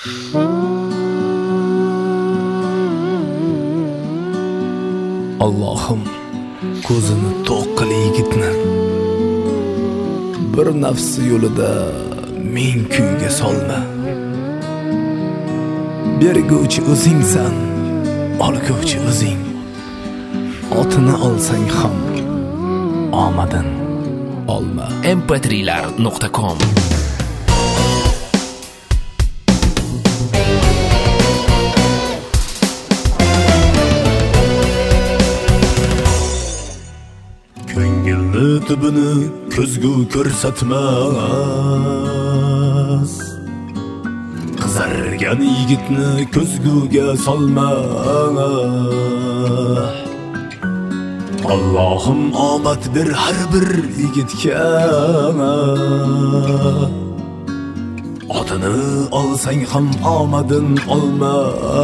Allohim, ko'zini to'q qil yigitni. Bir nafsi yo'lida men kuyga solma. Berguvchi o'zingsan, olguvchi o'zing. Otini olsang ham omadin olma. mp3lar.com Ko'ngilni tubini ko'zgu ko'rsatmas. Qizargan yigitni ko'zguga solma. Allohim omad ber har bir yigitga. Otini olsang ham omadin olma.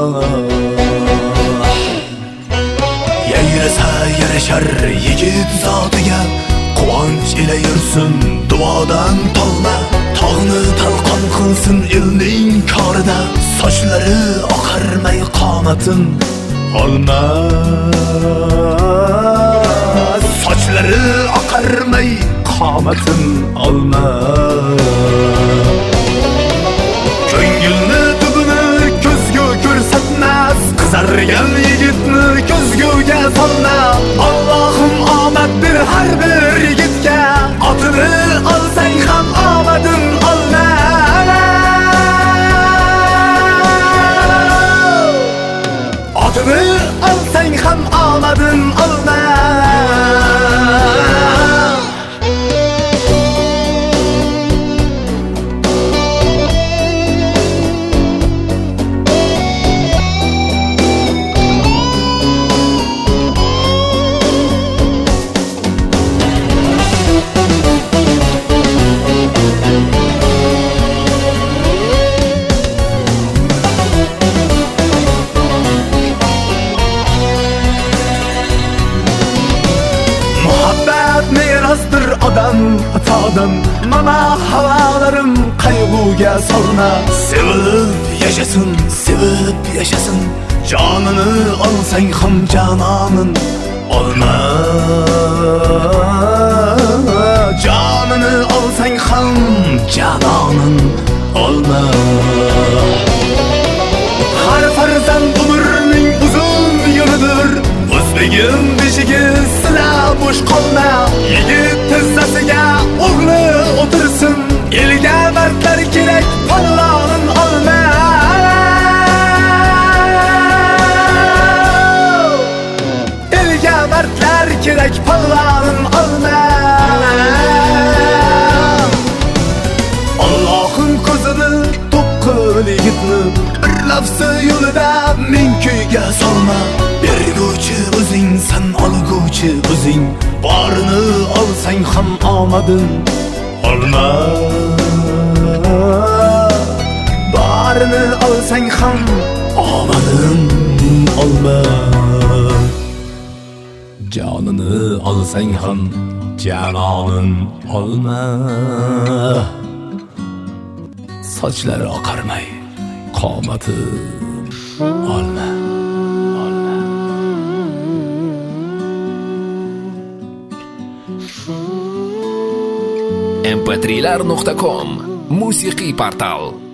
Yayrasa yarashar yigit zotiga, quvonch ila yursin duodan tolma. Tog'ni talqon qilsin elning korida, sochlari oqarmay qomatin olma. Sochlari oqarmay qomatin olma. Ko'ngilni tubini ko'zgu ko'rsatmas. Qizargan yigitni ko'zguga solma. Allohim omad ber har bir yigitga. Otini olsang ham omadin olma. Otini olsang ham omadin olma. Odam atadan mana havalarim qayg'uga solma. Sevib yashasın. Canını olsang ham janonin olma. Canını olsang ham janonin olma. Har farzand umrning uzun yo'lidir. O'zbegim beshigi sila bo'sh qolma. Yigit tizzasiga o'g'li o'tirsin. Elga mardlar kerak, pallonin olma. Elga mardlar kerak, pallonin olma. Allohim ko'zini to'q qil yigitni. Bir lafzi yo'lida men kuyga solma. Berguvchi o'zingsan, olguvchi o'zing. Borini olsang ham omadin olma. Borini olsang ham omadin olma. Jonini olsang ham janonin olma. Sochlari oqarmay qomati olma. mp3lar.com musiqiy portal.